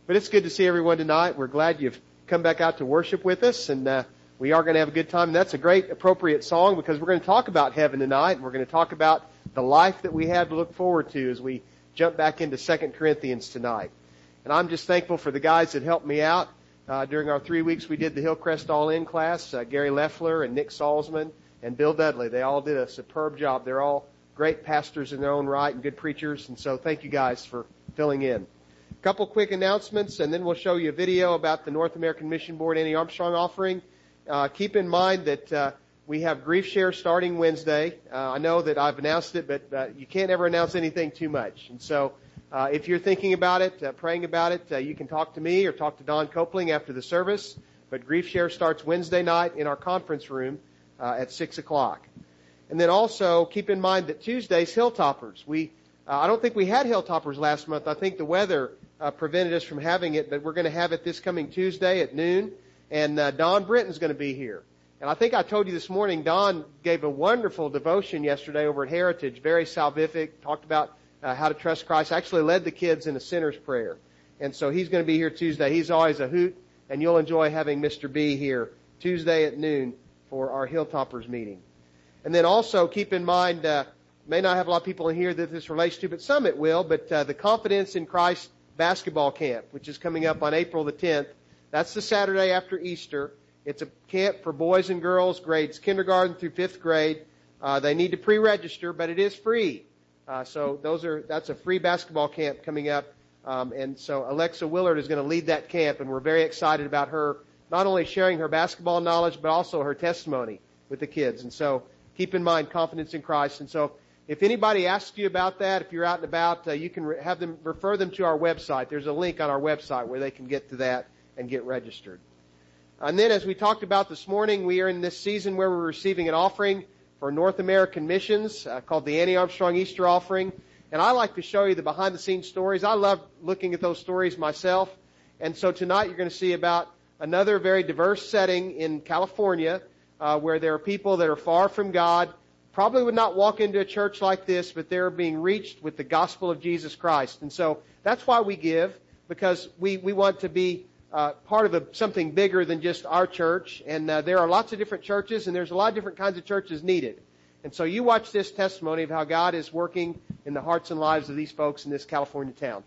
But it's good to see everyone tonight. We're glad you've come back out to worship with us, and we are going to have a good time. And that's a great, appropriate song because we're going to talk about heaven tonight, and we're going to talk about the life that we have to look forward to as we jump back into 2 Corinthians tonight. And I'm just thankful for the guys that helped me out during our 3 weeks we did the Hillcrest All-In class. Gary Leffler and Nick Salzman and Bill Dudley. They all did a superb job. They're all great pastors in their own right and good preachers. And so thank you guys for filling in. A couple quick announcements, and then we'll show you a video about the North American Mission Board Annie Armstrong offering. Keep in mind that we have Grief Share starting Wednesday. I know that I've announced it, but you can't ever announce anything too much. And so if you're thinking about it, praying about it, you can talk to me or talk to Don Copeland after the service. But Grief Share starts Wednesday night in our conference room at 6 o'clock. And then also keep in mind that Tuesday's Hilltoppers. I don't think we had Hilltoppers last month. I think the weather prevented us from having it, but we're going to have it this coming Tuesday at noon. And Don Britton's going to be here. And I think I told you this morning, Don gave a wonderful devotion yesterday over at Heritage, very salvific, talked about how to trust Christ, actually led the kids in a sinner's prayer. And so he's going to be here Tuesday. He's always a hoot, and you'll enjoy having Mr. B here Tuesday at noon for our Hilltoppers meeting. And then also keep in mind, may not have a lot of people in here that this relates to, but some it will, but the Confidence in Christ basketball camp, which is coming up on April the 10th. That's the Saturday after Easter. It's a camp for boys and girls, grades kindergarten through 5th grade. They need to pre-register, but it is free. So that's a free basketball camp coming up. And so Alexa Willard is going to lead that camp, and we're very excited about her not only sharing her basketball knowledge, but also her testimony with the kids. And so keep in mind Confidence in Christ. And so if anybody asks you about that, if you're out and about, you can have them refer them to our website. There's a link on our website where they can get to that and get registered. And then as we talked about this morning, we are in this season where we're receiving an offering for North American missions called the Annie Armstrong Easter Offering. And I like to show you the behind-the-scenes stories. I love looking at those stories myself. And so tonight you're going to see about another very diverse setting in California where there are people that are far from God, probably would not walk into a church like this, but they're being reached with the gospel of Jesus Christ. And so that's why we give, because we want to be part of something bigger than just our church. And there are lots of different churches, and there's a lot of different kinds of churches needed. And so you watch this testimony of how God is working in the hearts and lives of these folks in this California town.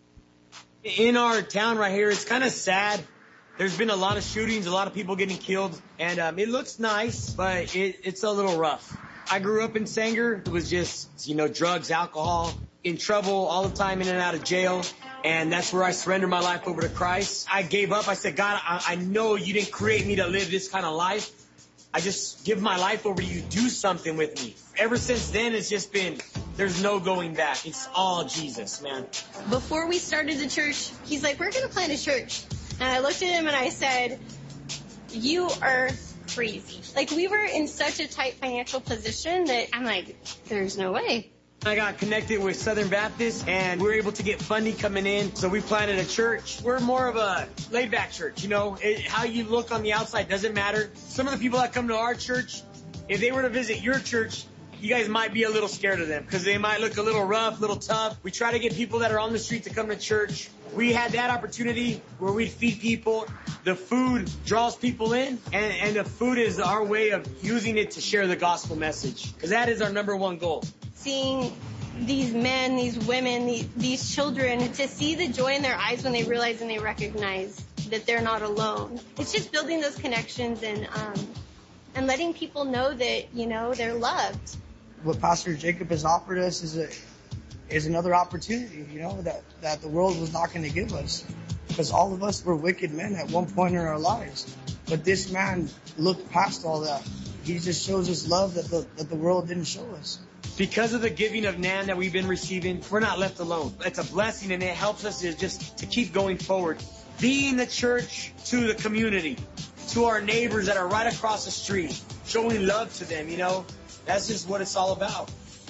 In our town right here, it's kind of sad. There's been a lot of shootings, a lot of people getting killed, and it looks nice, but it's a little rough. I grew up in Sanger. It was just, drugs, alcohol, in trouble all the time, in and out of jail. And that's where I surrendered my life over to Christ. I gave up. I said, God, I know you didn't create me to live this kind of life. I just give my life over to you. Do something with me. Ever since then, it's just been, there's no going back. It's all Jesus, man. Before we started the church, he's like, we're going to plant a church. And I looked at him and I said, you are crazy. Like, we were in such a tight financial position that I'm like, there's no way. I got connected with Southern Baptist, and we were able to get funding coming in, so we planted a church. We're more of a laid-back church, how you look on the outside doesn't matter. Some of the people that come to our church, if they were to visit your church, you guys might be a little scared of them because they might look a little rough, a little tough. We try to get people that are on the street to come to church. We had that opportunity where we'd feed people. The food draws people in, and the food is our way of using it to share the gospel message, because that is our number one goal. Seeing these men, these women, these children, to see the joy in their eyes when they realize and they recognize that they're not alone. It's just building those connections and letting people know that, they're loved. What Pastor Jacob has offered us is another opportunity, that the world was not going to give us. Because all of us were wicked men at one point in our lives. But this man looked past all that. He just shows us love that the world didn't show us. Because of the giving of NAN that we've been receiving, we're not left alone. It's a blessing, and it helps us just to keep going forward. Being the church to the community, to our neighbors that are right across the street, showing love to them, That's just what it's all about.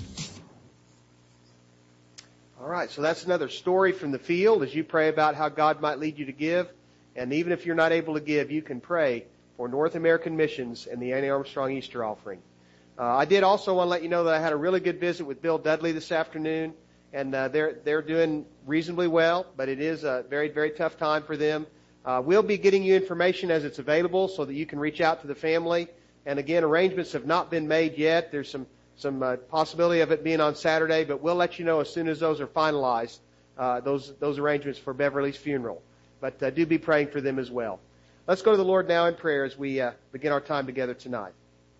All right, so that's another story from the field as you pray about how God might lead you to give. And even if you're not able to give, you can pray for North American Missions and the Annie Armstrong Easter Offering. I did also want to let you know that I had a really good visit with Bill Dudley this afternoon. and they're doing reasonably well, but it is a very, very tough time for them. We'll be getting you information as it's available so that you can reach out to the family. And again, arrangements have not been made yet. There's some possibility of it being on Saturday, but we'll let you know as soon as those are finalized, those arrangements for Beverly's funeral. But do be praying for them as well. Let's go to the Lord now in prayer as we begin our time together tonight.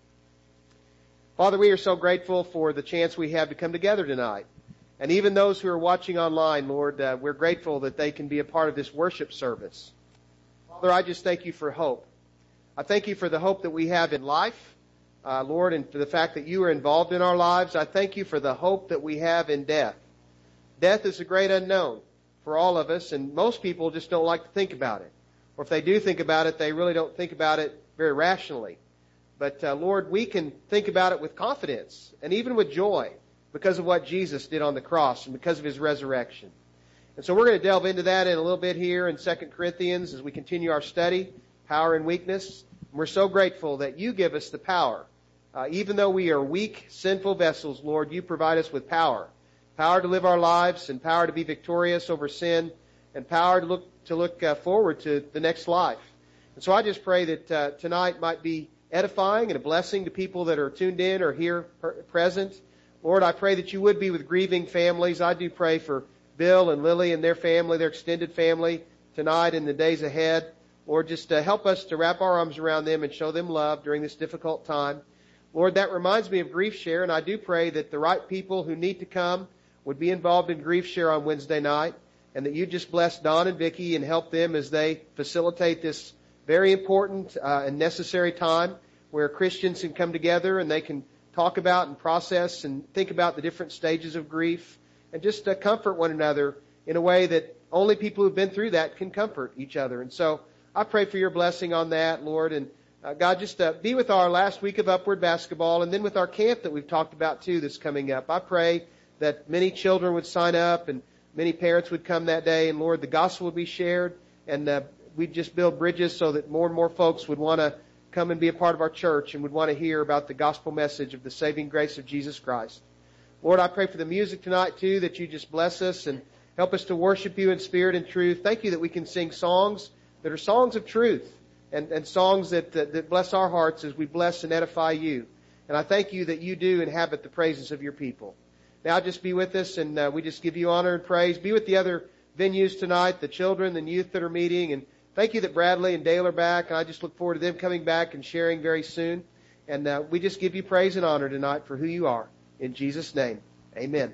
Father, we are so grateful for the chance we have to come together tonight. And even those who are watching online, Lord, we're grateful that they can be a part of this worship service. Father, I just thank you for hope. I thank you for the hope that we have in life, Lord, and for the fact that you are involved in our lives. I thank you for the hope that we have in death. Death is a great unknown for all of us, and most people just don't like to think about it. Or if they do think about it, they really don't think about it very rationally. But, Lord, we can think about it with confidence and even with joy because of what Jesus did on the cross and because of his resurrection. And so we're going to delve into that in a little bit here in 2 Corinthians as we continue our study, Power and Weakness. And we're so grateful that you give us the power. Even though we are weak, sinful vessels, Lord, you provide us with power. Power to live our lives and power to be victorious over sin and power to look forward to the next life. And so I just pray that tonight might be edifying and a blessing to people that are tuned in or here present. Lord, I pray that you would be with grieving families. I do pray for Bill and Lily and their family, their extended family, tonight and the days ahead. Lord, just help us to wrap our arms around them and show them love during this difficult time. Lord, that reminds me of Grief Share, and I do pray that the right people who need to come would be involved in Grief Share on Wednesday night, and that you just bless Don and Vicki and help them as they facilitate this very important and necessary time where Christians can come together and they can talk about and process and think about the different stages of grief and just comfort one another in a way that only people who've been through that can comfort each other. And so I pray for your blessing on that, Lord. And God, just be with our last week of Upward Basketball and then with our camp that we've talked about too that's coming up. I pray that many children would sign up and many parents would come that day. And Lord, the gospel would be shared and we'd just build bridges so that more and more folks would want to come and be a part of our church and would want to hear about the gospel message of the saving grace of Jesus Christ. Lord, I pray for the music tonight too, that you just bless us and help us to worship you in spirit and truth. Thank you that we can sing songs that are songs of truth and songs that bless our hearts as we bless and edify you. And I thank you that you do inhabit the praises of your people. Now just be with us and we just give you honor and praise. Be with the other venues tonight, the children and youth that are meeting. And thank you that Bradley and Dale are back. And I just look forward to them coming back and sharing very soon. And we just give you praise and honor tonight for who you are. In Jesus' name, amen.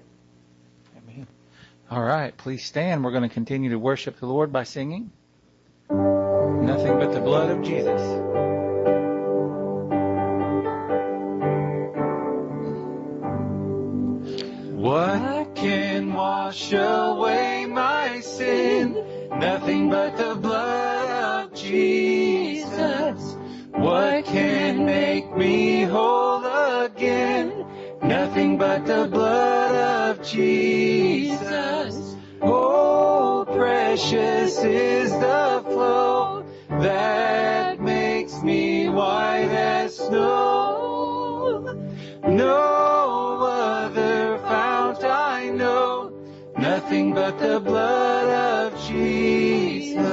Amen. All right, please stand. We're going to continue to worship the Lord by singing Nothing But the Blood of Jesus. What can wash away my sin? Nothing but the blood of Jesus. What can make me whole again? Nothing but the blood of Jesus. Oh, precious is the flow that makes me white as snow. No other fount I know. Nothing but the blood of Jesus.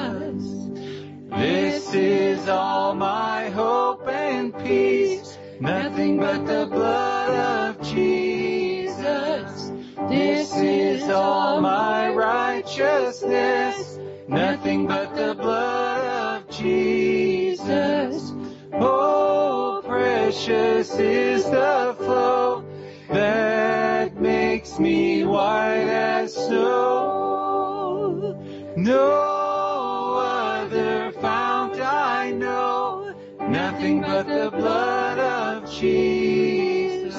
This is all my hope and peace. Nothing but the blood of Jesus. This is all my righteousness. Nothing but the blood of Jesus. Oh, precious is the flow that makes me white as snow. No other fount I know. Nothing but the blood of Jesus.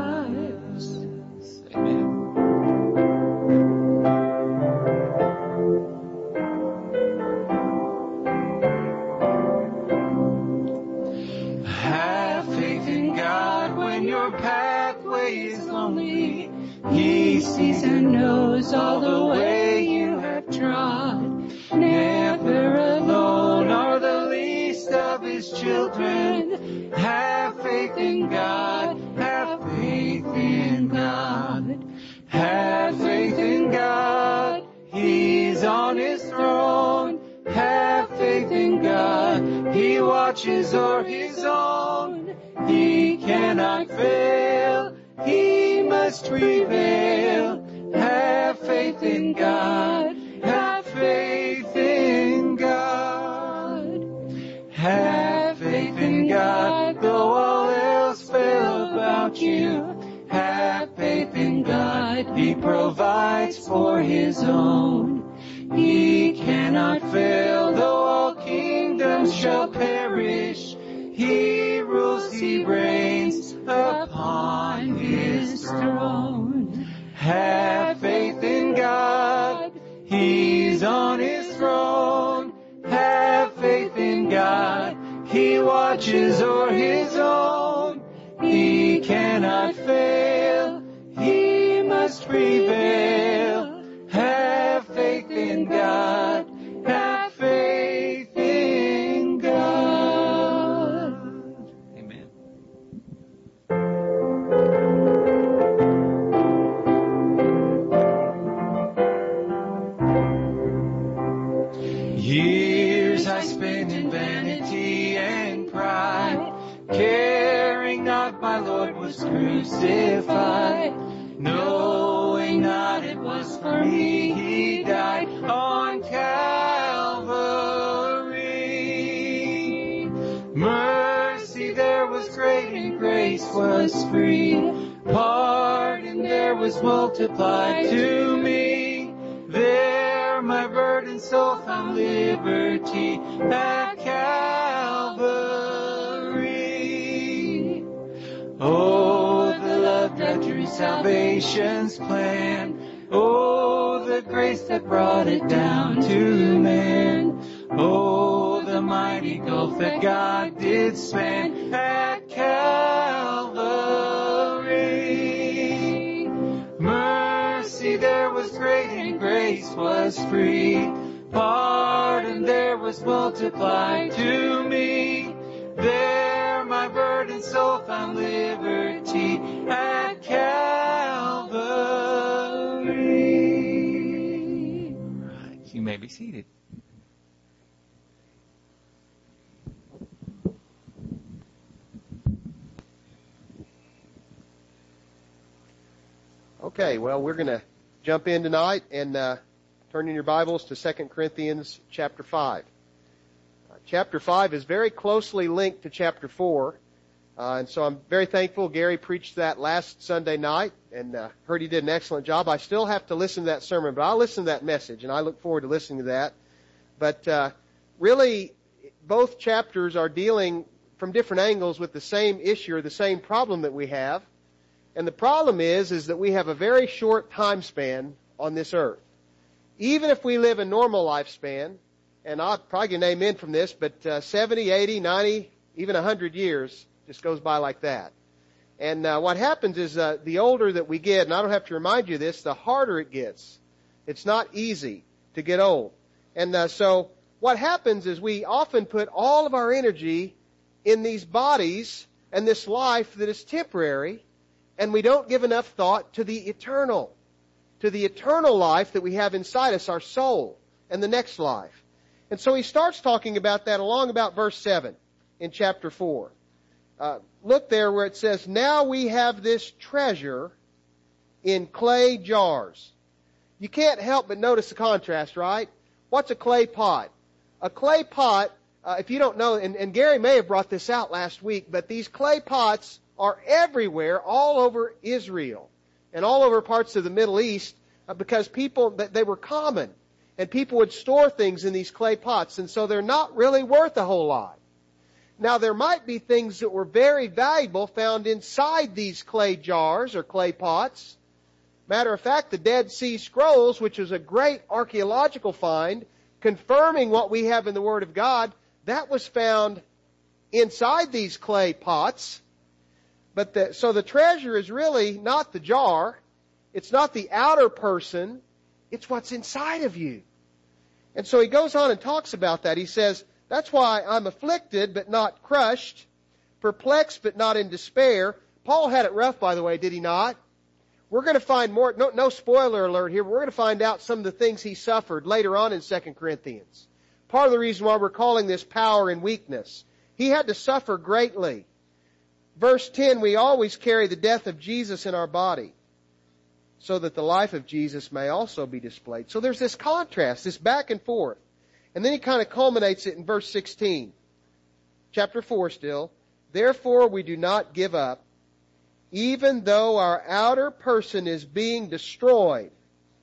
Amen. Have faith in God when your pathway is lonely. He sees and knows all the way you have trod. Never alone are the least of his children. Have faith in God. Have faith in God. Have Have faith in God, He's on His throne. Have faith in God, He watches o'er His own. He cannot fail, He must prevail. Have faith in God, have faith in God. Have faith in God, though all else fail about you. Have faith in God, He provides for His own. He cannot fail, though all kingdoms shall perish. He rules, He reigns upon His throne. Have faith in God, He's on His throne. Have faith in God, He watches o'er His own. He cannot fail, He must prevail. Have faith in God, have faith in God. Amen. Years I spent in vanity and pride, caring not my Lord was crucified, knowing not it was for me He died on Calvary. Mercy there was great and grace was free, pardon there was multiplied to me. There my burdened soul found liberty at Calvary. Oh, the love that drew salvation's plan. Oh, the grace that brought it down to man. Oh, the mighty gulf that God did span at Calvary. Mercy there was great and grace was free. Pardon there was multiplied to me. There my burdened soul found liberty at Calvary. Right, you may be seated. Okay, well, we're going to jump in tonight and turn in your Bibles to 2 Corinthians chapter 5. Chapter 5 is very closely linked to chapter 4, and so I'm very thankful Gary preached that last Sunday night, and heard he did an excellent job. I still have to listen to that sermon, but I'll listen to that message, and I look forward to listening to that. But really, both chapters are dealing from different angles with the same issue or the same problem that we have. And the problem is that we have a very short time span on this earth. Even if we live a normal lifespan, and I'll probably get an amen from this, but 70, 80, 90, even 100 years just goes by like that. And what happens is the older that we get, and I don't have to remind you of this, the harder it gets. It's not easy to get old. And so what happens is we often put all of our energy in these bodies and this life that is temporary, and we don't give enough thought to the eternal life that we have inside us, our soul, and the next life. And so he starts talking about that along about verse 7 in chapter 4. Look there where it says, now we have this treasure in clay jars. You can't help but notice the contrast, right? What's a clay pot? A clay pot, if you don't know, and Gary may have brought this out last week, but these clay pots are everywhere, all over Israel and all over parts of the Middle East, because they were common, and people would store things in these clay pots, and so they're not really worth a whole lot. Now, there might be things that were very valuable found inside these clay jars or clay pots. Matter of fact, the Dead Sea Scrolls, which is a great archaeological find, confirming what we have in the Word of God, that was found inside these clay pots. So the treasure is really not the jar. It's not the outer person. It's what's inside of you. And so he goes on and talks about that. He says, that's why I'm afflicted but not crushed, perplexed but not in despair. Paul had it rough, by the way, did he not? We're going to find more, no spoiler alert here, but we're going to find out some of the things he suffered later on in 2 Corinthians. Part of the reason why we're calling this power and weakness. He had to suffer greatly. Verse 10, we always carry the death of Jesus in our body, so that the life of Jesus may also be displayed. So there's this contrast, this back and forth. And then he kind of culminates it in verse 16. Chapter 4 still. Therefore we do not give up, even though our outer person is being destroyed,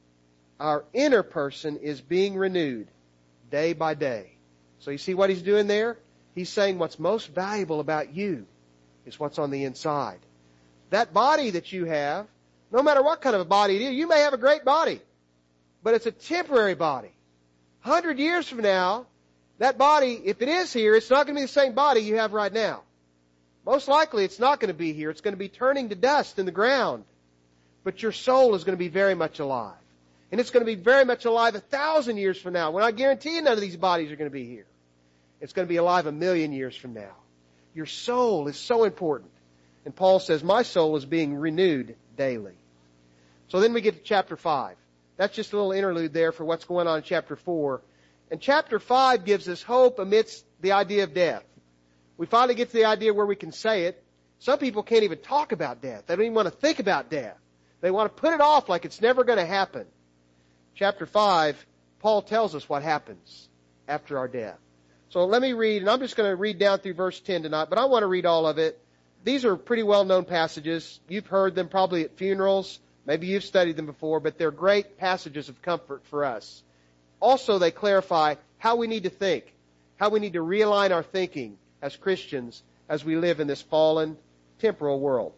our inner person is being renewed day by day. So you see what he's doing there? He's saying what's most valuable about you is what's on the inside. That body that you have, no matter what kind of a body it is, you may have a great body, but it's a temporary body. 100 years from now, that body, if it is here, it's not going to be the same body you have right now. Most likely it's not going to be here. It's going to be turning to dust in the ground. But your soul is going to be very much alive. And it's going to be very much alive 1,000 years from now, when I guarantee you none of these bodies are going to be here. It's going to be alive 1,000,000 years from now. Your soul is so important. And Paul says, my soul is being renewed daily. So then we get to chapter 5. That's just a little interlude there for what's going on in chapter 4. And chapter 5 gives us hope amidst the idea of death. We finally get to the idea where we can say it. Some people can't even talk about death. They don't even want to think about death. They want to put it off like it's never going to happen. Chapter 5, Paul tells us what happens after our death. So let me read, and I'm just going to read down through verse 10 tonight, but I want to read all of it. These are pretty well-known passages. You've heard them probably at funerals. Maybe you've studied them before, but they're great passages of comfort for us. Also, they clarify how we need to think, how we need to realign our thinking as Christians as we live in this fallen, temporal world.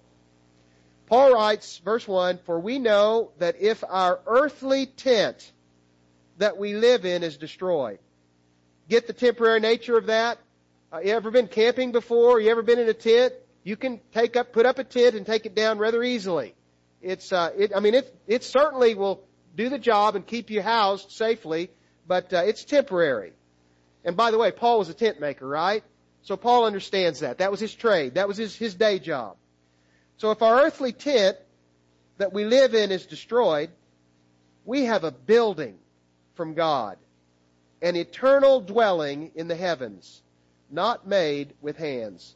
Paul writes, verse 1, for we know that if our earthly tent that we live in is destroyed. Get the temporary nature of that? You ever been camping before? You ever been in a tent? You can put up a tent and take it down rather easily. It certainly will do the job and keep you housed safely, but it's temporary. And by the way, Paul was a tent maker, right? So Paul understands that. That was his trade. That was his day job. So if our earthly tent that we live in is destroyed, we have a building from God, an eternal dwelling in the heavens, not made with hands.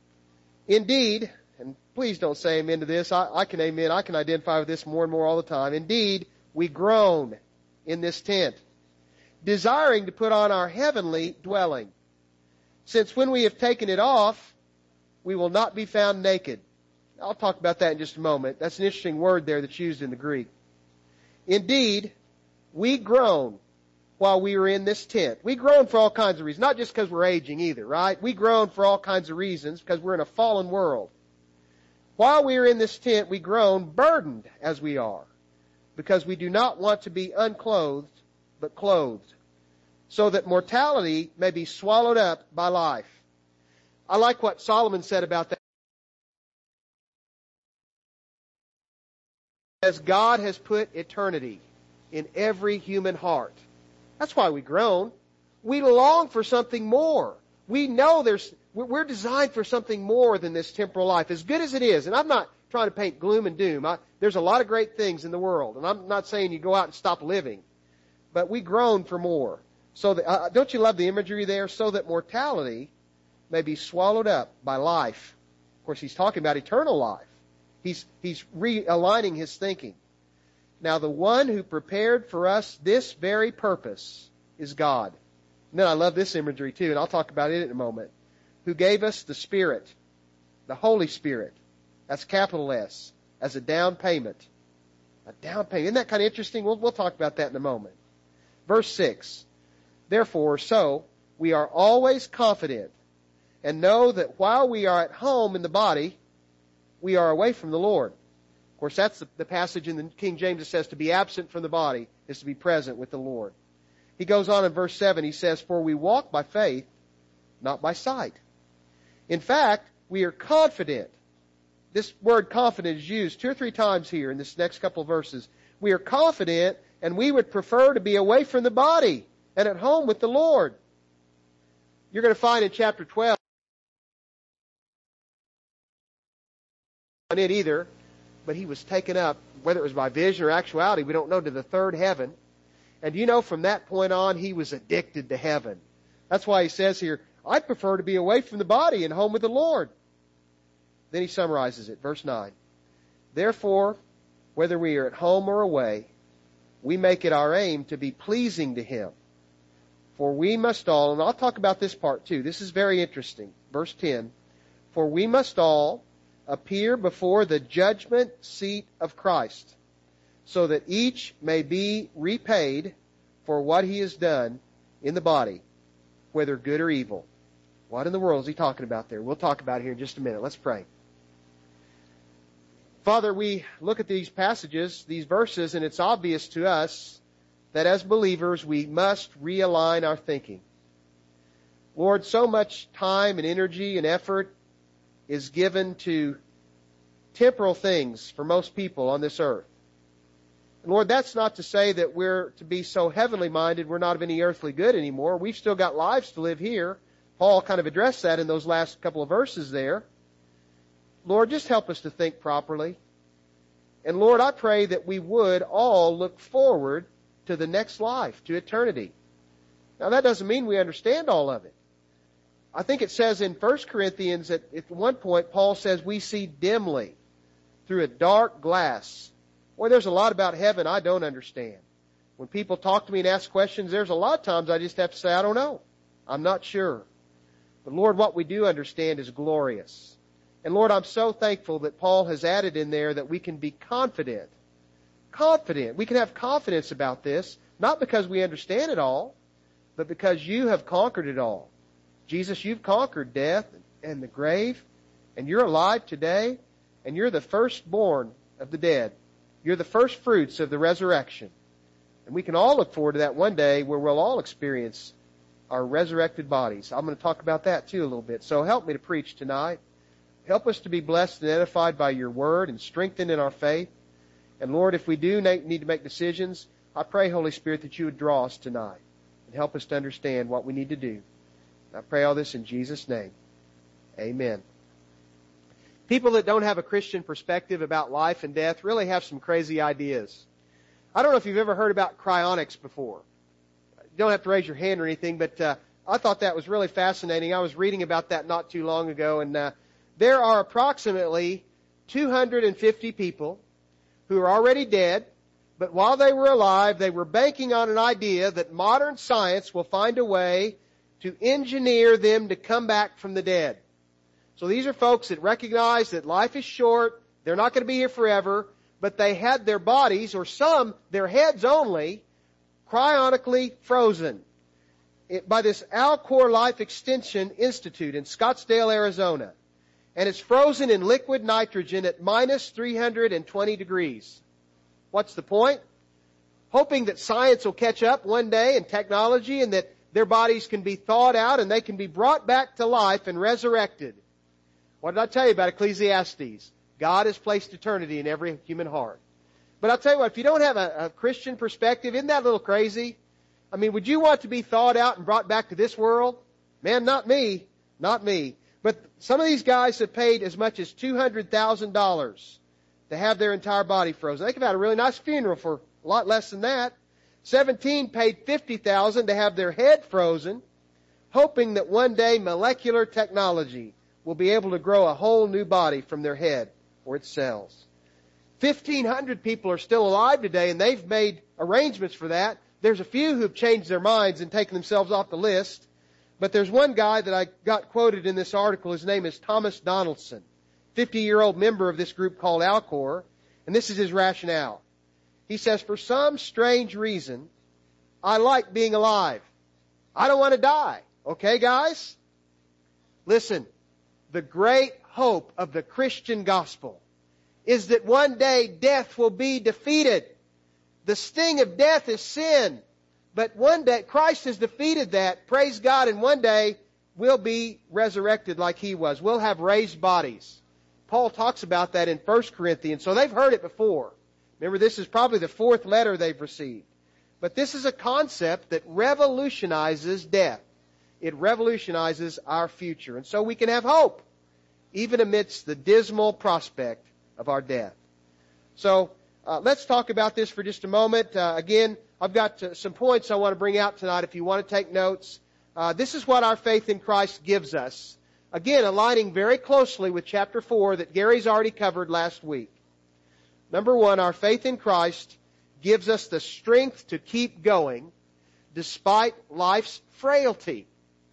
Indeed, and please don't say amen to this. I can amen. I can identify with this more and more all the time. Indeed, we groan in this tent, desiring to put on our heavenly dwelling. Since when we have taken it off, we will not be found naked. I'll talk about that in just a moment. That's an interesting word there that's used in the Greek. Indeed, we groan while we are in this tent. We groan for all kinds of reasons, not just because we're aging either, right? We groan for all kinds of reasons because we're in a fallen world. While we are in this tent, we groan, burdened as we are, because we do not want to be unclothed, but clothed, so that mortality may be swallowed up by life. I like what Solomon said about that. As God has put eternity in every human heart. That's why we groan. We long for something more. We know we're designed for something more than this temporal life, as good as it is. And I'm not trying to paint gloom and doom. There's a lot of great things in the world, and I'm not saying you go out and stop living. But we groan for more. So that, don't you love the imagery there? So that mortality may be swallowed up by life. Of course, he's talking about eternal life. He's realigning his thinking. Now, the one who prepared for us this very purpose is God. And then I love this imagery too, and I'll talk about it in a moment. Who gave us the Spirit, the Holy Spirit, that's capital S, as a down payment. A down payment. Isn't that kind of interesting? We'll talk about that in a moment. Verse 6. Therefore, so we are always confident and know that while we are at home in the body, we are away from the Lord. Of course, that's the passage in the King James that says to be absent from the body is to be present with the Lord. He goes on in verse 7, he says, for we walk by faith, not by sight. In fact, we are confident. This word confident is used 2 or 3 times here in this next couple of verses. We are confident, and we would prefer to be away from the body and at home with the Lord. You're going to find in chapter 12, on it either, but he was taken up, whether it was by vision or actuality, we don't know, to the third heaven. And you know, from that point on, he was addicted to heaven. That's why he says here, I'd prefer to be away from the body and home with the Lord. Then he summarizes it, verse 9. Therefore, whether we are at home or away, we make it our aim to be pleasing to him. For we must all, and I'll talk about this part too, this is very interesting. Verse 10, for we must all appear before the judgment seat of Christ, so that each may be repaid for what he has done in the body, whether good or evil. What in the world is he talking about there? We'll talk about it here in just a minute. Let's pray. Father, we look at these passages, these verses, and it's obvious to us that as believers we must realign our thinking. Lord, so much time and energy and effort is given to temporal things for most people on this earth. And Lord, that's not to say that we're to be so heavenly minded we're not of any earthly good anymore. We've still got lives to live here. Paul kind of addressed that in those last couple of verses there. Lord, just help us to think properly. And Lord, I pray that we would all look forward to the next life, to eternity. Now that doesn't mean we understand all of it. I think it says in 1 Corinthians at one point, Paul says we see dimly through a dark glass. Boy, there's a lot about heaven I don't understand. When people talk to me and ask questions, there's a lot of times I just have to say, I don't know. I'm not sure. But Lord, what we do understand is glorious. And Lord, I'm so thankful that Paul has added in there that we can be confident. Confident. We can have confidence about this, not because we understand it all, but because you have conquered it all. Jesus, you've conquered death and the grave, and you're alive today, and you're the firstborn of the dead. You're the first fruits of the resurrection. And we can all look forward to that one day where we'll all experience our resurrected bodies. I'm going to talk about that too a little bit. So help me to preach tonight. Help us to be blessed and edified by your word and strengthened in our faith. And Lord, if we do need to make decisions, I pray, Holy Spirit, that you would draw us tonight and help us to understand what we need to do. I pray all this in Jesus' name. Amen. People that don't have a Christian perspective about life and death really have some crazy ideas. I don't know if you've ever heard about cryonics before. You don't have to raise your hand or anything, but I thought that was really fascinating. I was reading about that not too long ago, and there are approximately 250 people who are already dead, but while they were alive, they were banking on an idea that modern science will find a way to engineer them to come back from the dead. So these are folks that recognize that life is short, they're not going to be here forever, but they had their bodies, or some, their heads only, cryonically frozen by this Alcor Life Extension Institute in Scottsdale, Arizona. And it's frozen in liquid nitrogen at minus 320 degrees. What's the point? Hoping that science will catch up one day and technology, and that their bodies can be thawed out and they can be brought back to life and resurrected. What did I tell you about Ecclesiastes? God has placed eternity in every human heart. But I'll tell you what, if you don't have a Christian perspective, isn't that a little crazy? I mean, would you want to be thawed out and brought back to this world? Man, not me. Not me. But some of these guys have paid as much as $200,000 to have their entire body frozen. They could have had a really nice funeral for a lot less than that. 17 paid $50,000 to have their head frozen, hoping that one day molecular technology will be able to grow a whole new body from their head or its cells. 1,500 people are still alive today, and they've made arrangements for that. There's a few who've changed their minds and taken themselves off the list. But there's one guy that I got quoted in this article. His name is Thomas Donaldson, 50-year-old member of this group called Alcor. And this is his rationale. He says, for some strange reason, I like being alive. I don't want to die. Okay, guys? Listen, the great hope of the Christian gospel is that one day death will be defeated. The sting of death is sin. But one day, Christ has defeated that, praise God, and one day we'll be resurrected like He was. We'll have raised bodies. Paul talks about that in 1 Corinthians, so they've heard it before. Remember, this is probably the fourth letter they've received. But this is a concept that revolutionizes death. It revolutionizes our future. And so we can have hope, even amidst the dismal prospect of our death. So let's talk about this for just a moment. Again, I've got some points I want to bring out tonight if you want to take notes. This is what our faith in Christ gives us. Again, aligning very closely with chapter 4 that Gary's already covered last week. Number one, our faith in Christ gives us the strength to keep going despite life's frailty.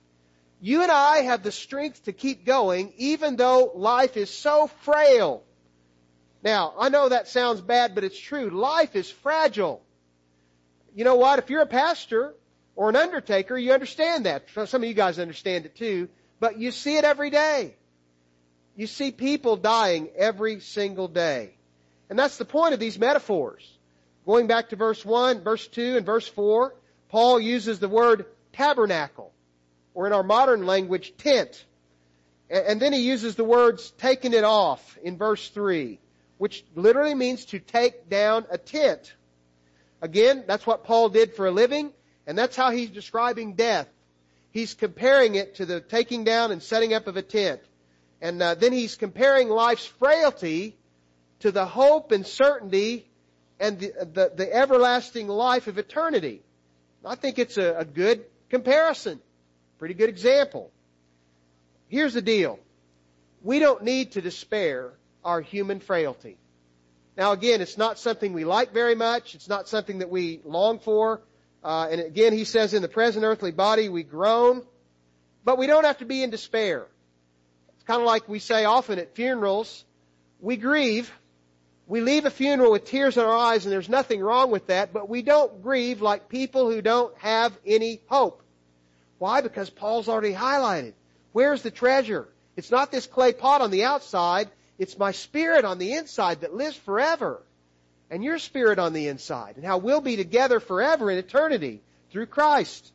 You and I have the strength to keep going even though life is so frail. Now, I know that sounds bad, but it's true. Life is fragile. You know what? If you're a pastor or an undertaker, you understand that. Some of you guys understand it too, but you see it every day. You see people dying every single day. And that's the point of these metaphors. Going back to verse 1, verse 2, and verse 4, Paul uses the word tabernacle, or in our modern language, tent. And then he uses the words taking it off in verse 3, which literally means to take down a tent. Again, that's what Paul did for a living, and that's how he's describing death. He's comparing it to the taking down and setting up of a tent. And then he's comparing life's frailty to the hope and certainty and the everlasting life of eternity. I think it's a good comparison. Pretty good example. Here's the deal. We don't need to despair our human frailty. Now again, it's not something we like very much. It's not something that we long for. And again, he says in the present earthly body we groan. But we don't have to be in despair. It's kind of like we say often at funerals. We grieve. We leave a funeral with tears in our eyes, and there's nothing wrong with that, but we don't grieve like people who don't have any hope. Why? Because Paul's already highlighted. Where's the treasure? It's not this clay pot on the outside. It's my spirit on the inside that lives forever. And your spirit on the inside. And how we'll be together forever in eternity through Christ.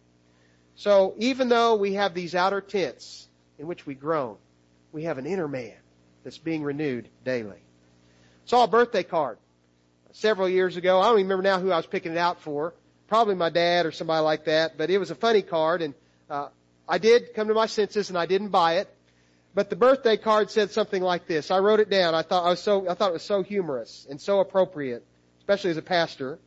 So even though we have these outer tents in which we groan, we have an inner man that's being renewed daily. Saw a birthday card several years ago. I don't even remember now who I was picking it out for. Probably my dad or somebody like that. But it was a funny card, and I did come to my senses, and I didn't buy it. But the birthday card said something like this. I wrote it down. I thought it was so humorous and so appropriate, especially as a pastor.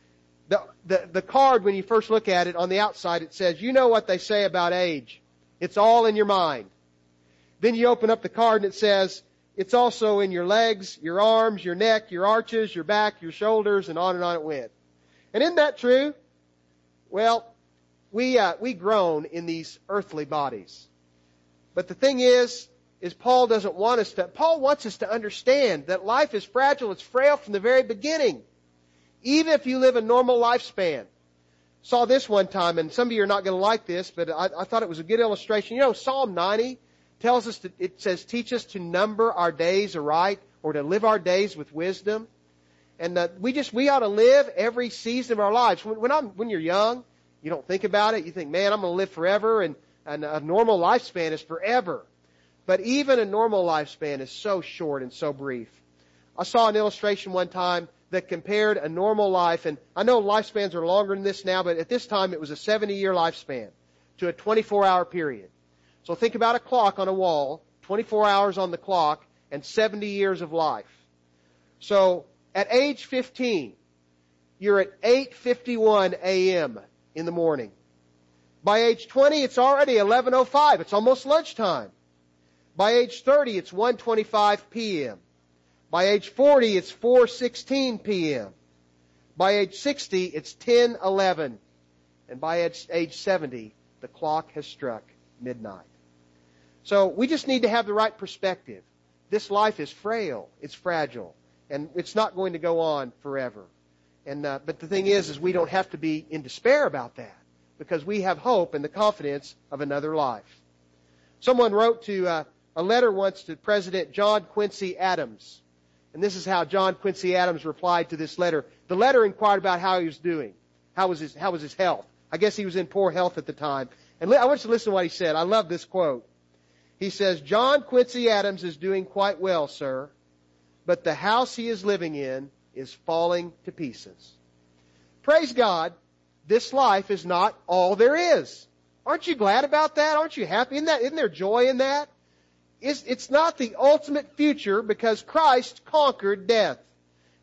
The card, when you first look at it on the outside, it says, "You know what they say about age. It's all in your mind." Then you open up the card and it says, "It's also in your legs, your arms, your neck, your arches, your back, your shoulders," and on it went. And isn't that true? Well, we groan in these earthly bodies. But the thing is Paul wants us to understand that life is fragile, it's frail from the very beginning. Even if you live a normal lifespan. Saw this one time, and some of you are not going to like this, but I thought it was a good illustration. You know, Psalm 90 tells us it says, teach us to number our days aright, or to live our days with wisdom. And we ought to live every season of our lives. When you're young, you don't think about it. You think, man, I'm going to live forever, and a normal lifespan is forever. But even a normal lifespan is so short and so brief. I saw an illustration one time that compared a normal life, and I know lifespans are longer than this now, but at this time it was a 70-year lifespan to a 24-hour period. So think about a clock on a wall, 24 hours on the clock, and 70 years of life. So at age 15, you're at 8:51 a.m. in the morning. By age 20, it's already 11:05. It's almost lunchtime. By age 30, it's 1:25 p.m. By age 40, it's 4:16 p.m. By age 60, it's 10:11. And by age 70, the clock has struck midnight. So we just need to have the right perspective. This life is frail, it's fragile, and it's not going to go on forever. And but the thing is we don't have to be in despair about that, because we have hope and the confidence of another life. Someone wrote to a letter once to President John Quincy Adams. And this is how John Quincy Adams replied to this letter. The letter inquired about how he was doing. How was his health? I guess he was in poor health at the time. And I want you to listen to what he said. I love this quote. He says, "John Quincy Adams is doing quite well, sir, but the house he is living in is falling to pieces." Praise God, this life is not all there is. Aren't you glad about that? Aren't you happy? Isn't there joy in that? It's not the ultimate future, because Christ conquered death.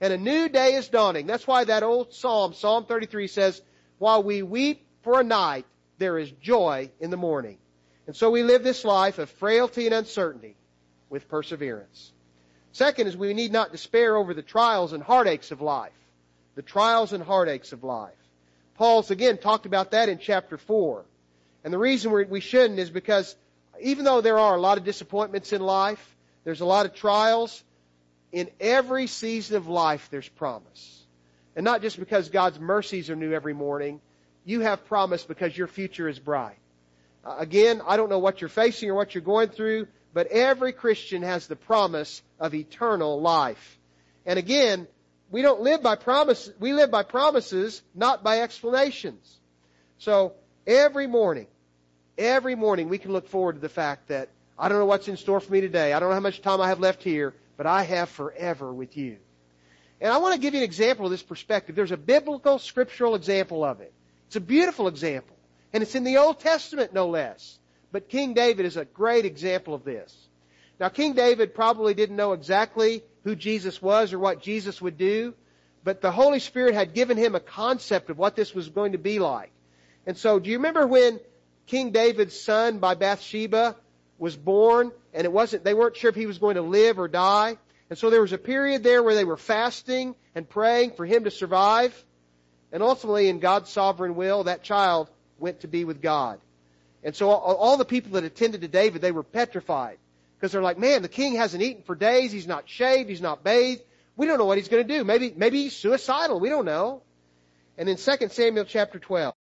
and a new day is dawning. That's why that old Psalm 33 says, while we weep for a night, there is joy in the morning. And so we live this life of frailty and uncertainty with perseverance. Second is we need not despair over the trials and heartaches of life. The trials and heartaches of life. Paul's again talked about that in chapter 4. And the reason we shouldn't is because even though there are a lot of disappointments in life, there's a lot of trials, in every season of life there's promise. And not just because God's mercies are new every morning. You have promise because your future is bright. Again, I don't know what you're facing or what you're going through, but every Christian has the promise of eternal life. And again, we don't live by promise. We live by promises, not by explanations. So every morning we can look forward to the fact that I don't know what's in store for me today. I don't know how much time I have left here, but I have forever with you. And I want to give you an example of this perspective. There's a biblical, scriptural example of it. It's a beautiful example. And it's in the Old Testament, no less. But King David is a great example of this. Now, King David probably didn't know exactly who Jesus was or what Jesus would do, but the Holy Spirit had given him a concept of what this was going to be like. And so, do you remember when King David's son by Bathsheba was born, and they weren't sure if he was going to live or die? And so there was a period there where they were fasting and praying for him to survive. And ultimately, in God's sovereign will, that child went to be with God. And so all the people that attended to David, they were petrified. Because they're like, man, the king hasn't eaten for days. He's not shaved. He's not bathed. We don't know what he's going to do. Maybe he's suicidal. We don't know. And in 2 Samuel chapter 12,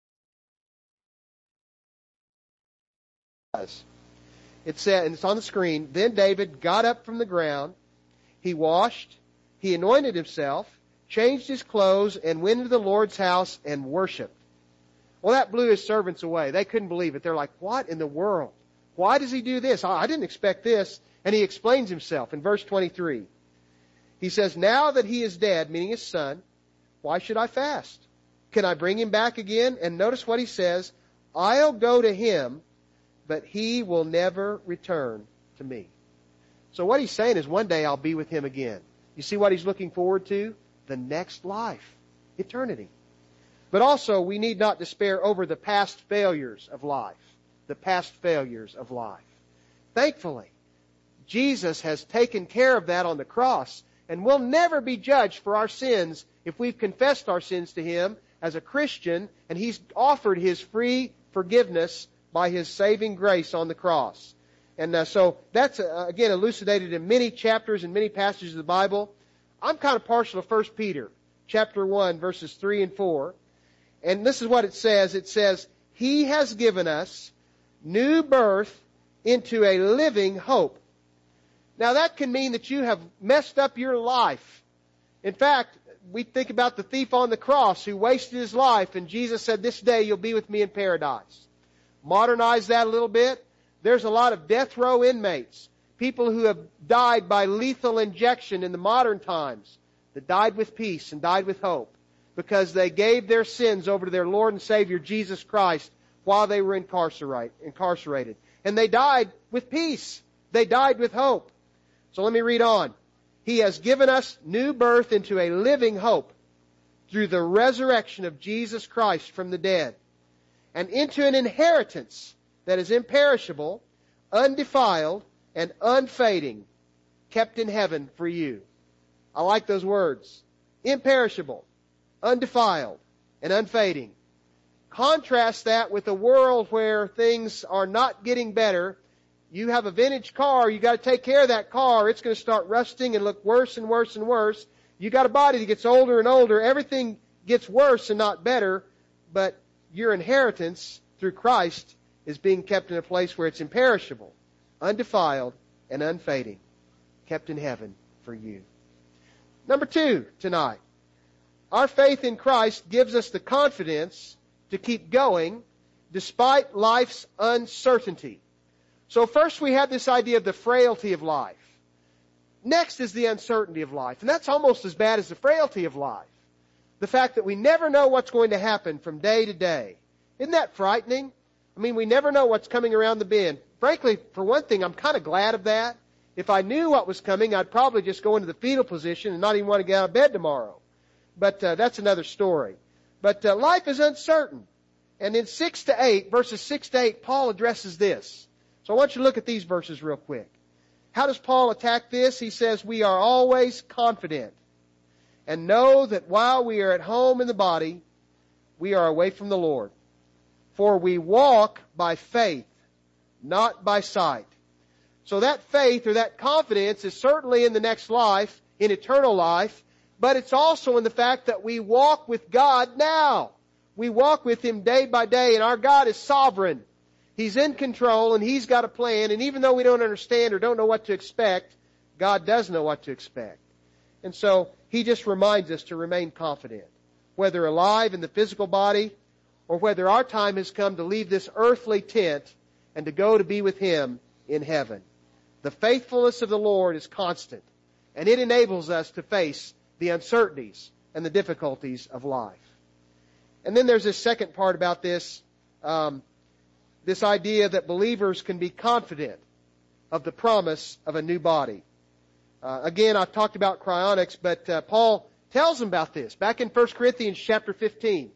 it said, and it's on the screen, then David got up from the ground. He washed. He anointed himself, changed his clothes, and went into the Lord's house and worshiped. Well, that blew his servants away. They couldn't believe it. They're like, what in the world? Why does he do this? I didn't expect this. And he explains himself in verse 23. He says, now that he is dead, meaning his son, why should I fast? Can I bring him back again? And notice what he says, I'll go to him, but he will never return to me. So what he's saying is one day I'll be with him again. You see what he's looking forward to? The next life. Eternity. But also, we need not despair over the past failures of life. The past failures of life. Thankfully, Jesus has taken care of that on the cross, and we'll never be judged for our sins if we've confessed our sins to Him as a Christian, and He's offered His free forgiveness by His saving grace on the cross. And so that's, again, elucidated in many chapters and many passages of the Bible. I'm kind of partial to 1 Peter chapter 1, verses 3 and 4. And this is what it says. It says, He has given us new birth into a living hope. Now that can mean that you have messed up your life. In fact, we think about the thief on the cross who wasted his life, and Jesus said, this day you'll be with me in paradise. Modernize that a little bit. There's a lot of death row inmates, people who have died by lethal injection in the modern times, that died with peace and died with hope, because they gave their sins over to their Lord and Savior, Jesus Christ, while they were incarcerated. And they died with peace. They died with hope. So let me read on. He has given us new birth into a living hope through the resurrection of Jesus Christ from the dead, and into an inheritance that is imperishable, undefiled, and unfading, kept in heaven for you. I like those words. Imperishable, undefiled, and unfading. Contrast that with a world where things are not getting better. You have a vintage car, you got to take care of that car. It's going to start rusting and look worse and worse and worse. You got a body that gets older and older. Everything gets worse and not better. But your inheritance through Christ is being kept in a place where it's imperishable, undefiled, and unfading, kept in heaven for you. Number 2 tonight. Our faith in Christ gives us the confidence to keep going despite life's uncertainty. So first we have this idea of the frailty of life. Next is the uncertainty of life. And that's almost as bad as the frailty of life. The fact that we never know what's going to happen from day to day. Isn't that frightening? I mean, we never know what's coming around the bend. Frankly, for one thing, I'm kind of glad of that. If I knew what was coming, I'd probably just go into the fetal position and not even want to get out of bed tomorrow. But that's another story. But life is uncertain. And in 6 to 8, verses 6 to 8, Paul addresses this. So I want you to look at these verses real quick. How does Paul attack this? He says, we are always confident and know that while we are at home in the body, we are away from the Lord. For we walk by faith, not by sight. So that faith or that confidence is certainly in the next life, in eternal life, but it's also in the fact that we walk with God now. We walk with Him day by day, and our God is sovereign. He's in control, and He's got a plan, and even though we don't understand or don't know what to expect, God does know what to expect. And so He just reminds us to remain confident, whether alive in the physical body or whether our time has come to leave this earthly tent and to go to be with Him in heaven. The faithfulness of the Lord is constant, and it enables us to face the uncertainties and the difficulties of life. And then there's this second part about this, this idea that believers can be confident of the promise of a new body. Again, I've talked about cryonics, but Paul tells them about this back in 1 Corinthians chapter 15.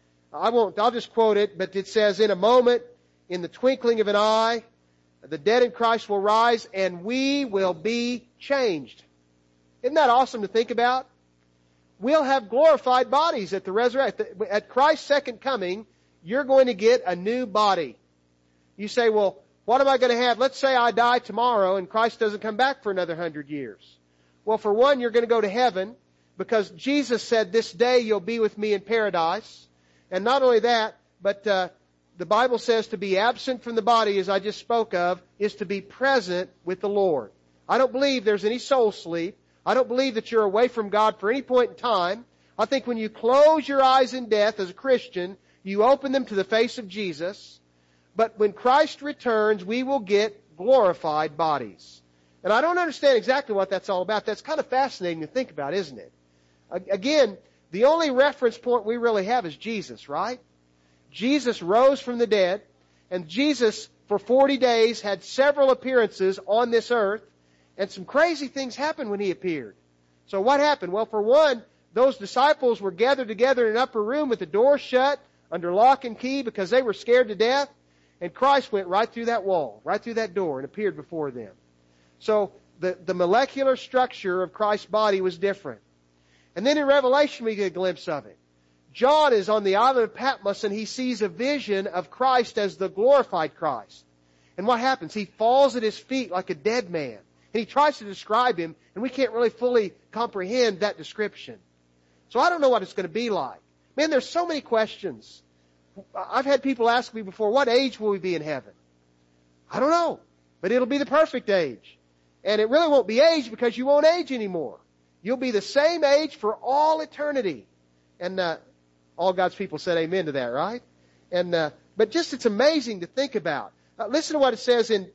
I'll just quote it, but it says, in a moment, in the twinkling of an eye, the dead in Christ will rise and we will be changed. Isn't that awesome to think about? We'll have glorified bodies at the resurrection. At Christ's second coming, you're going to get a new body. You say, well, what am I going to have? Let's say I die tomorrow and Christ doesn't come back for another 100 years. Well, for one, you're going to go to heaven because Jesus said, this day you'll be with me in paradise. And not only that, but the Bible says to be absent from the body, as I just spoke of, is to be present with the Lord. I don't believe there's any soul sleep. I don't believe that you're away from God for any point in time. I think when you close your eyes in death as a Christian, you open them to the face of Jesus. But when Christ returns, we will get glorified bodies. And I don't understand exactly what that's all about. That's kind of fascinating to think about, isn't it? Again, the only reference point we really have is Jesus, right? Jesus rose from the dead, and Jesus, for 40 days, had several appearances on this earth, and some crazy things happened when He appeared. So what happened? Well, for one, those disciples were gathered together in an upper room with the door shut, under lock and key, because they were scared to death, and Christ went right through that wall, right through that door, and appeared before them. So the molecular structure of Christ's body was different. And then in Revelation we get a glimpse of it. John is on the island of Patmos and he sees a vision of Christ as the glorified Christ. And what happens? He falls at His feet like a dead man. And he tries to describe Him, and we can't really fully comprehend that description. So I don't know what it's going to be like. Man, there's so many questions. I've had people ask me before, what age will we be in heaven? I don't know. But it'll be the perfect age. And it really won't be age because you won't age anymore. You'll be the same age for all eternity. And all God's people said amen to that, right? And but just it's amazing to think about. Listen to what it says in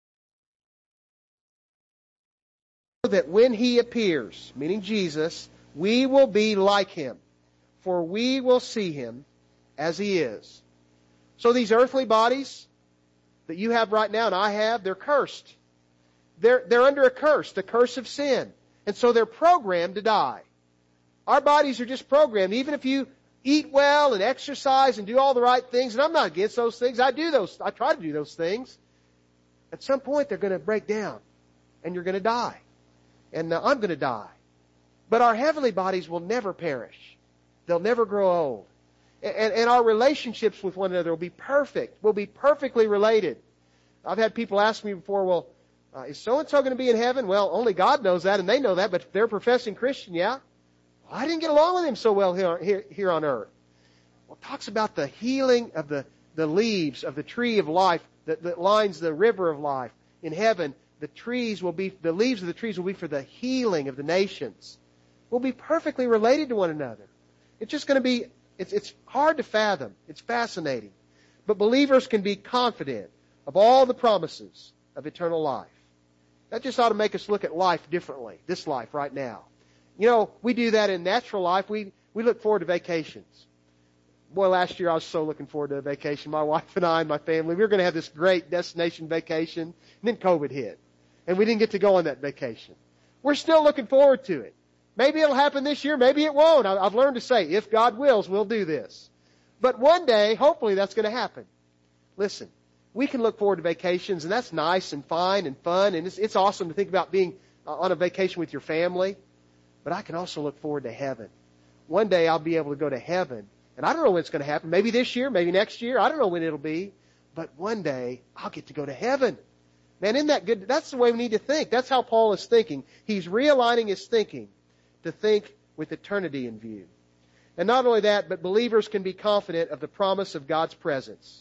that when He appears, meaning Jesus, we will be like Him, for we will see Him as He is. So these earthly bodies that you have right now and I have, they're cursed. They're under a curse, the curse of sin. And so they're programmed to die. Our bodies are just programmed. Even if you eat well and exercise and do all the right things, and I'm not against those things. I try to do those things. At some point they're going to break down and you're going to die. And I'm going to die. But our heavenly bodies will never perish. They'll never grow old. And our relationships with one another will be perfect. We'll be perfectly related. I've had people ask me before, well, is so-and-so going to be in heaven? Well, only God knows that, and they know that, but if they're a professing Christian, yeah. Well, I didn't get along with him so well here on earth. Well, it talks about the healing of the leaves of the tree of life that lines the river of life. In heaven, the leaves of the trees will be for the healing of the nations. We'll be perfectly related to one another. It's just going to be, it's hard to fathom. It's fascinating. But believers can be confident of all the promises of eternal life. That just ought to make us look at life differently, this life right now. You know, we do that in natural life. We look forward to vacations. Boy, last year I was so looking forward to a vacation. My wife and I and my family, we were going to have this great destination vacation, and then COVID hit. and we didn't get to go on that vacation. We're still looking forward to it. Maybe it'll happen this year, maybe it won't. I've learned to say, if God wills, we'll do this. But one day, hopefully that's going to happen. Listen, we can look forward to vacations, and that's nice and fine and fun, and it's awesome to think about being on a vacation with your family. But I can also look forward to heaven. One day I'll be able to go to heaven, and I don't know when it's going to happen. Maybe this year, maybe next year. I don't know when it'll be. But one day I'll get to go to heaven. Man, isn't that good? That's the way we need to think. That's how Paul is thinking. He's realigning his thinking to think with eternity in view. And not only that, but believers can be confident of the promise of God's presence.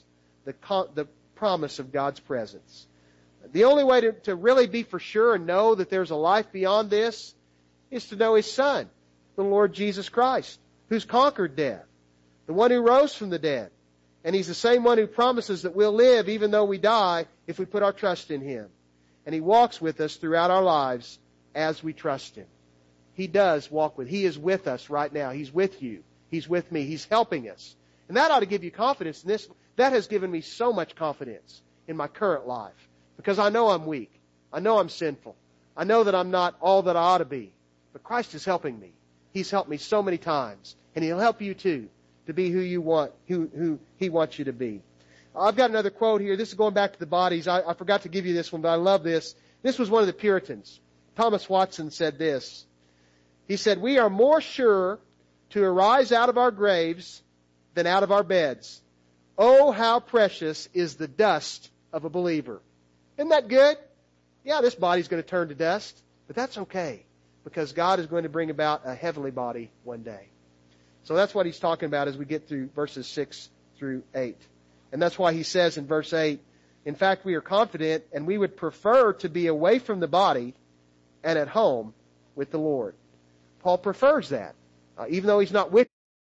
The promise of God's presence. The only way to really be for sure and know that there's a life beyond this is to know His Son, the Lord Jesus Christ, who's conquered death, the one who rose from the dead. And He's the same one who promises that we'll live even though we die if we put our trust in Him. And He walks with us throughout our lives as we trust Him. He does walk with. He is with us right now. He's with you. He's with me. He's helping us. And that ought to give you confidence in this. That has given me so much confidence in my current life. Because I know I'm weak. I know I'm sinful. I know that I'm not all that I ought to be. But Christ is helping me. He's helped me so many times. And He'll help you too, to be who you want, who He wants you to be. I've got another quote here. This is going back to the bodies. I forgot to give you this one, but I love this. This was one of the Puritans. Thomas Watson said this. He said, "We are more sure to arise out of our graves than out of our beds. Oh, how precious is the dust of a believer." Isn't that good? Yeah, this body's going to turn to dust, but that's okay, because God is going to bring about a heavenly body one day. So that's what he's talking about as we get through verses 6 through 8. And that's why he says in verse 8, "In fact, we are confident, and we would prefer to be away from the body and at home with the Lord." Paul prefers that, even though he's not with.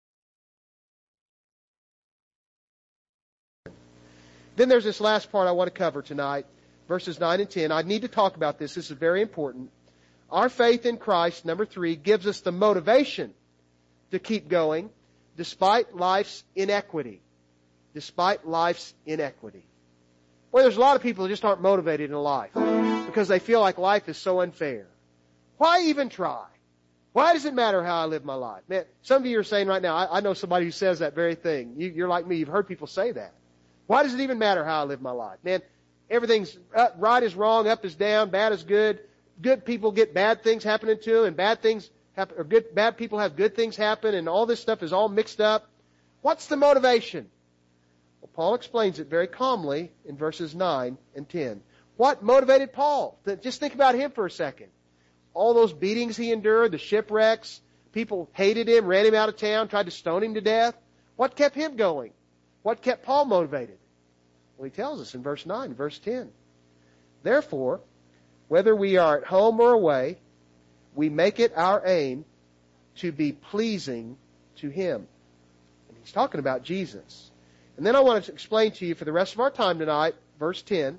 Then there's this last part I want to cover tonight, verses 9 and 10. I need to talk about this. This is very important. Our faith in Christ, number 3, gives us the motivation to keep going despite life's inequity. Despite life's inequity. Well, there's a lot of people who just aren't motivated in life because they feel like life is so unfair. Why even try? Why does it matter how I live my life? Man, some of you are saying right now, I know somebody who says that very thing. You're like me. You've heard people say that. Why does it even matter how I live my life? Man, everything's right is wrong, up is down, bad is good. Good people get bad things happening to them, and bad things happen, or bad people have good things happen, and all this stuff is all mixed up. What's the motivation? Well, Paul explains it very calmly in verses 9 and 10. What motivated Paul? Just think about him for a second. All those beatings he endured, the shipwrecks, people hated him, ran him out of town, tried to stone him to death. What kept him going? What kept Paul motivated? Well, he tells us in verse 9, verse 10. "Therefore, whether we are at home or away, we make it our aim to be pleasing to Him." And he's talking about Jesus. And then I want to explain to you for the rest of our time tonight, verse 10,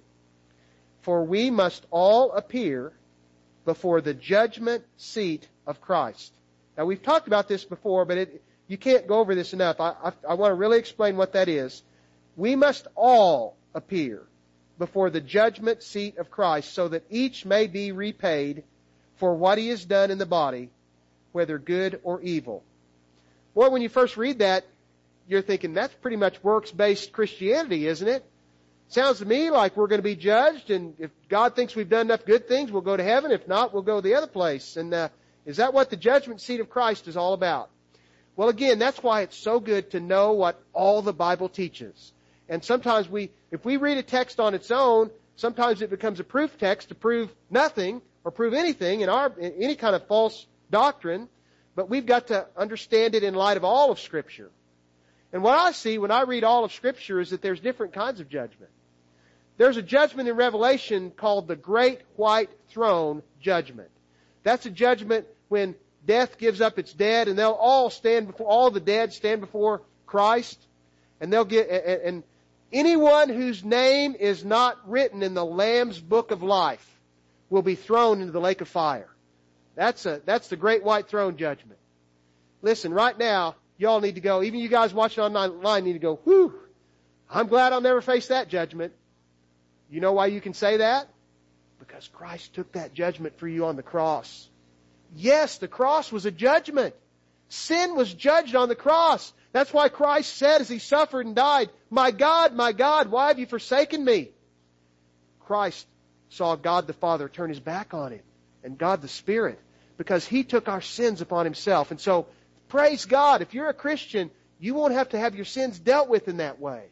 "For we must all appear before the judgment seat of Christ." Now, we've talked about this before, but you can't go over this enough. I want to really explain what that is. We must all appear before the judgment seat of Christ so that each may be repaid for what he has done in the body, whether good or evil. Boy, when you first read that, you're thinking, that's pretty much works-based Christianity, isn't it? Sounds to me like we're going to be judged, and if God thinks we've done enough good things, we'll go to heaven. If not, we'll go the other place. And is that what the judgment seat of Christ is all about? Well, again, that's why it's so good to know what all the Bible teaches. And sometimes if we read a text on its own, sometimes it becomes a proof text to prove nothing or prove anything in any kind of false doctrine. But we've got to understand it in light of all of Scripture. And what I see when I read all of Scripture is that there's different kinds of judgment. There's a judgment in Revelation called the Great White Throne Judgment. That's a judgment when death gives up its dead, and they'll all the dead stand before Christ, and and anyone whose name is not written in the Lamb's Book of Life will be thrown into the lake of fire. That's the Great White Throne Judgment. Listen, right now, y'all need to go, even you guys watching online need to go, whew, I'm glad I'll never face that judgment. You know why you can say that? Because Christ took that judgment for you on the cross. Yes, the cross was a judgment. Sin was judged on the cross. That's why Christ said as He suffered and died, my God, why have you forsaken me? Christ saw God the Father turn His back on Him, and God the Spirit, because He took our sins upon Himself. And so, praise God, if you're a Christian, you won't have to have your sins dealt with in that way.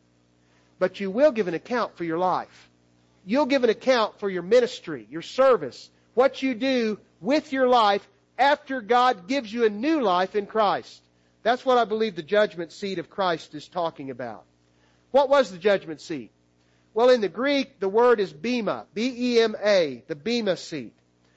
But you will give an account for your life. You'll give an account for your ministry, your service, what you do with your life after God gives you a new life in Christ. That's what I believe the judgment seat of Christ is talking about. What was the judgment seat? Well, in the Greek, the word is bema, B-E-M-A, the bema seat.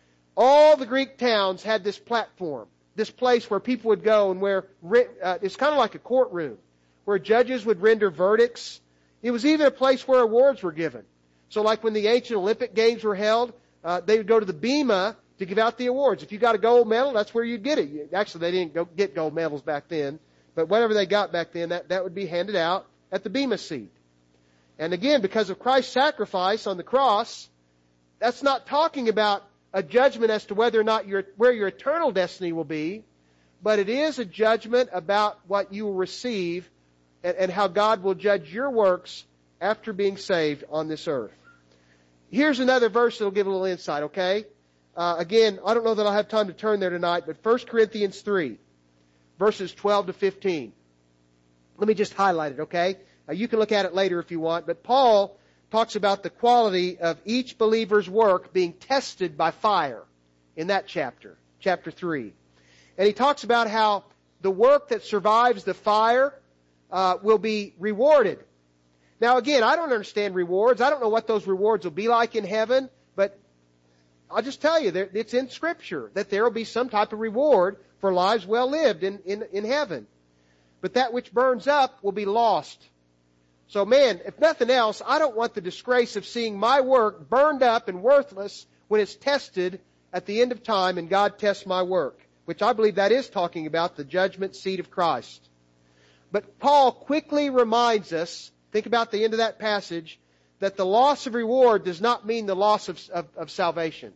All the Greek towns had this platform, this place where people would go and where it's kind of like a courtroom, where judges would render verdicts. It was even a place where awards were given. So like when the ancient Olympic Games were held, they would go to the bema to give out the awards. If you got a gold medal, that's where you'd get it. Actually, they didn't get gold medals back then, but whatever they got back then, that would be handed out at the bema seat. And again, because of Christ's sacrifice on the cross, that's not talking about a judgment as to whether or not where your eternal destiny will be, but it is a judgment about what you will receive and how God will judge your works after being saved on this earth. Here's another verse that will give a little insight, okay? Again, I don't know that I'll have time to turn there tonight, but 1 Corinthians 3, verses 12 to 15. Let me just highlight it, okay? You can look at it later if you want, but Paul talks about the quality of each believer's work being tested by fire in that chapter 3. And he talks about how the work that survives the fire will be rewarded. Now again, I don't understand rewards. I don't know what those rewards will be like in heaven, but I'll just tell you, it's in Scripture that there will be some type of reward for lives well lived in heaven. But that which burns up will be lost. So man, if nothing else, I don't want the disgrace of seeing my work burned up and worthless when it's tested at the end of time and God tests my work, which I believe that is talking about the judgment seat of Christ. But Paul quickly reminds us, think about the end of that passage, that the loss of reward does not mean the loss of salvation.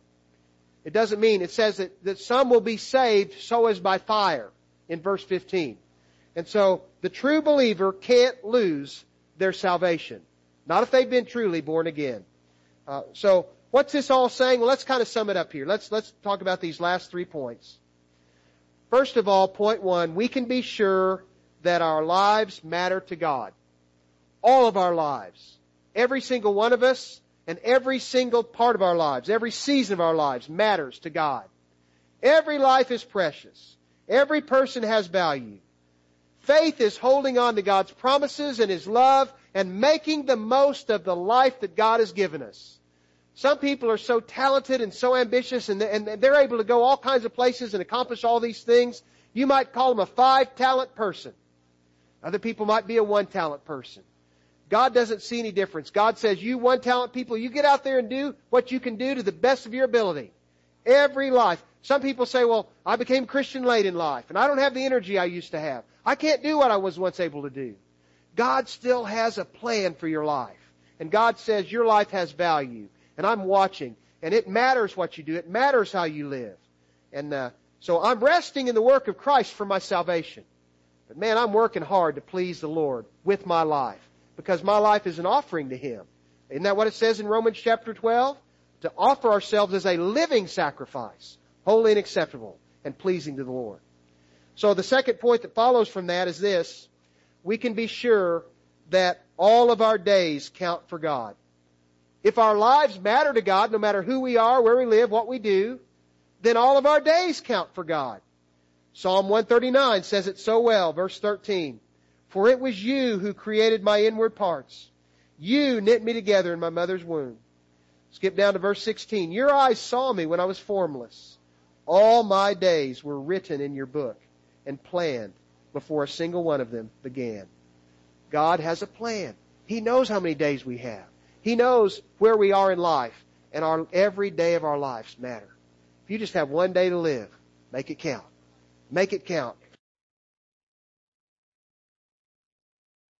It doesn't mean, it says that some will be saved so as by fire in verse 15. And so the true believer can't lose their salvation. Not if they've been truly born again. So what's this all saying? Well, let's kind of sum it up here. Let's talk about these last 3 points. First of all, point 1, we can be sure that our lives matter to God. All of our lives. Every single one of us and every single part of our lives, every season of our lives matters to God. Every life is precious. Every person has value. Faith is holding on to God's promises and His love and making the most of the life that God has given us. Some people are so talented and so ambitious and they're able to go all kinds of places and accomplish all these things. You might call them a 5-talent person. Other people might be a 1-talent person. God doesn't see any difference. God says, you 1-talent people, you get out there and do what you can do to the best of your ability. Every life. Some people say, well, I became Christian late in life and I don't have the energy I used to have. I can't do what I was once able to do. God still has a plan for your life. And God says your life has value. And I'm watching. And it matters what you do. It matters how you live. And so I'm resting in the work of Christ for my salvation. But man, I'm working hard to please the Lord with my life. Because my life is an offering to Him. Isn't that what it says in Romans chapter 12? To offer ourselves as a living sacrifice, holy and acceptable, and pleasing to the Lord. So the second point that follows from that is this. We can be sure that all of our days count for God. If our lives matter to God, no matter who we are, where we live, what we do, then all of our days count for God. Psalm 139 says it so well, verse 13. For it was you who created my inward parts. You knit me together in my mother's womb. Skip down to verse 16. Your eyes saw me when I was formless. All my days were written in your book and planned before a single one of them began. God has a plan. He knows how many days we have. He knows where we are in life. And every day of our lives matter. If you just have one day to live, make it count. Make it count.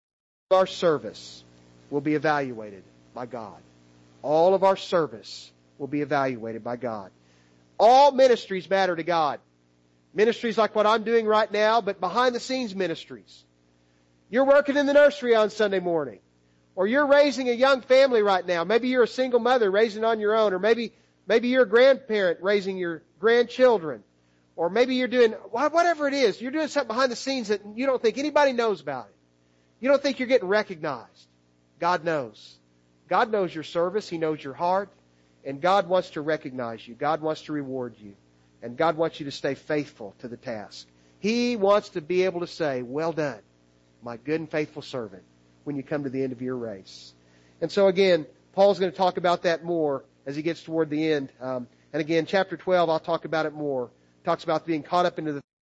Our service will be evaluated by God. All of our service will be evaluated by God. All ministries matter to God. Ministries like what I'm doing right now, but behind the scenes ministries. You're working in the nursery on Sunday morning. Or you're raising a young family right now. Maybe you're a single mother raising on your own. Or maybe you're a grandparent raising your grandchildren. Or maybe you're doing, whatever it is, you're doing something behind the scenes that you don't think anybody knows about it. You don't think you're getting recognized. God knows. God knows your service. He knows your heart. And God wants to recognize you. God wants to reward you. And God wants you to stay faithful to the task. He wants to be able to say, well done, my good and faithful servant, when you come to the end of your race. And so again, Paul's going to talk about that more as he gets toward the end. And again, chapter 12, I'll talk about it more. Talks about being caught up into the